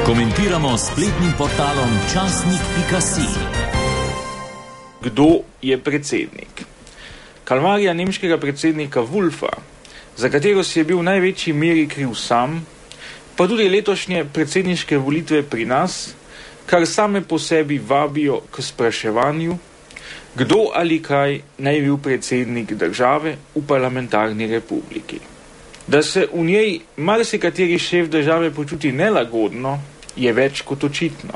Komentiramo spletnim portalom časnik.si. Kdo je predsednik? Kalvarija nemškega predsednika Wulfa, za katero si je bil v največji meri kriv sam, pa tudi letošnje predsedniške volitve pri nas, kar same po sebi vabijo k spraševanju, kdo ali kaj naj bil predsednik države v parlamentarni republiki. Da se v njej marsikateri šef države počuti nelagodno, je več kot očitno.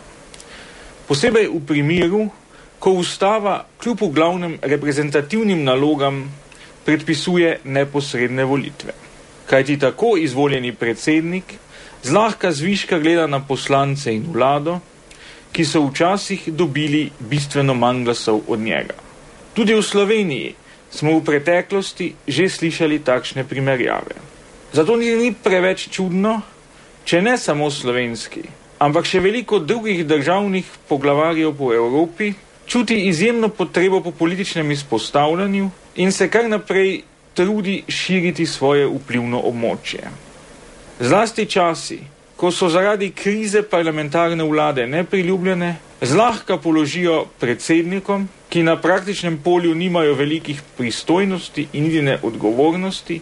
Posebej v primeru, ko ustava kljub v glavnem reprezentativnim nalogam predpisuje neposredne volitve. Kajti tako izvoljeni predsednik zlahka zviška gleda na poslance in vlado, ki so včasih dobili bistveno manj glasov od njega. Tudi v Sloveniji smo v preteklosti že slišali takšne primerjave. Zato ni preveč čudno, če ne samo slovenski, ampak še veliko drugih državnih poglavarjev po Evropi čuti izjemno potrebo po političnem izpostavljanju in se kar naprej trudi širiti svoje vplivno območje. Zlasti časi, ko so zaradi krize parlamentarne vlade nepriljubljene, zlahka položijo predsednikom, ki na praktičnem polju nimajo velikih pristojnosti in niti odgovornosti,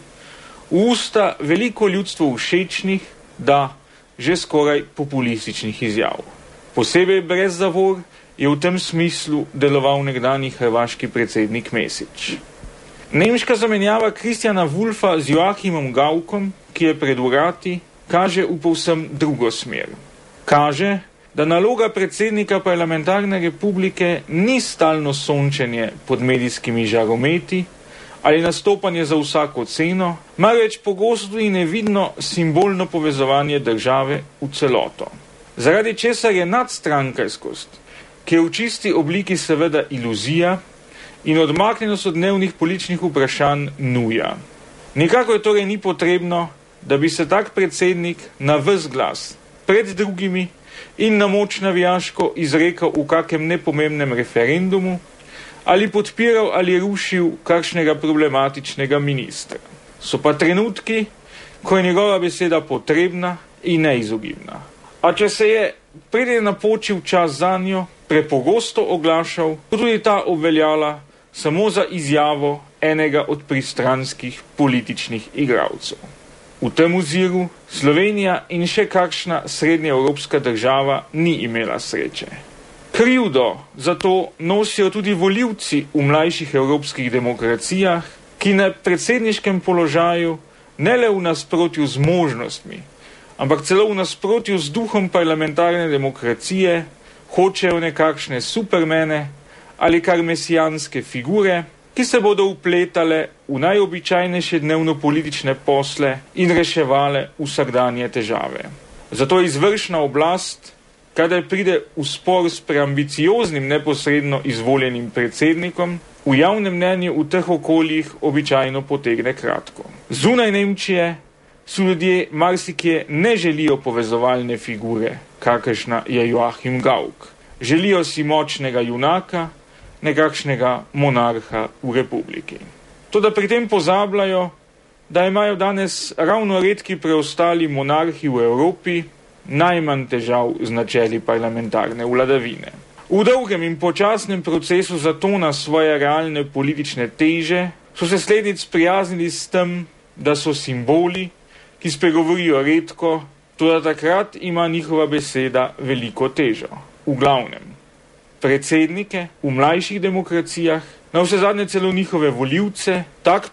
v usta veliko ljudstvo všečnih, da že skoraj populističnih izjav. Posebej brez zavor je v tem smislu deloval nekdanji hrvaški predsednik Mesić. Nemška zamenjava Kristjana Wulfa z Joachimom Gaukom, ki je pred vrati, kaže v povsem drugo smer. Kaže, da naloga predsednika parlamentarne republike ni stalno sončenje pod medijskimi žarometi ali nastopanje za vsako ceno, marveč pogosto in nevidno simbolno povezovanje države v celoto. Zaradi česar je nadstrankarskost, ki je v čisti obliki seveda iluzija in odmaknjenost od dnevnih političnih vprašanj nuja. Nikakor torej ni potrebno, da bi se tak predsednik na ves glas pred drugimi in na moč navijaško izrekal v kakem nepomembnem referendumu ali podpiral ali rušil kakšnega problematičnega ministra. So pa trenutki, ko je njegova beseda potrebna in neizogibna. A če se je, preden je napočil čas zanjo, prepogosto oglašal, tudi ta obveljala samo za izjavo enega od pristranskih političnih igralcev. V tem oziru Slovenija in še kakšna srednjeevropska država ni imela sreče. Krivdo za to nosijo tudi volivci v mlajših evropskih demokracijah, ki na predsedniškem položaju ne le v nasprotju z možnostmi, ampak celo v nasprotju z duhom parlamentarne demokracije hočejo nekakšne supermene ali kar mesijanske figure, ki se bodo vpletale v najobičajnejše dnevno-politične posle in reševale vsakdanje težave. Zato izvršna oblast, kadar pride v spor s preambicioznim neposredno izvoljenim predsednikom, v javnem mnenju v teh okoljih običajno potegne kratko. Zunaj Nemčije so ljudje marsikje ne želijo povezovalne figure, kakršna je Joachim Gauck. Želijo si močnega junaka, nekakšnega monarha v republiki. Toda pri tem pozabljajo, da imajo danes ravno redki preostali monarhi v Evropi najmanj težav z načeli parlamentarne vladavine. V dolgem in počasnem procesu zatona svoje realne politične teže so se slednjic sprijaznili s tem, da so simboli, ki spregovorijo redko, toda takrat ima njihova beseda veliko težo. V glavnem, predsednike v mlajših demokracijah, navsezadnje celo njihove volivce, tak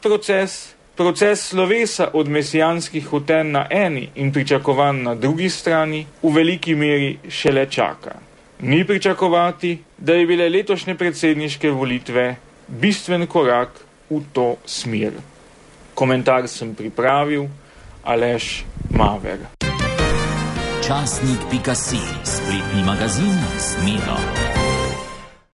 proces slovesa od mesijanskih hotenj na eni in pričakovanj na drugi strani v veliki meri šele čaka. Ni pričakovati, da je bile letošnje predsedniške volitve bistven korak v to smer. Komentar sem pripravil Aleš Maver. Časnik.si, spletni magazin s Miro.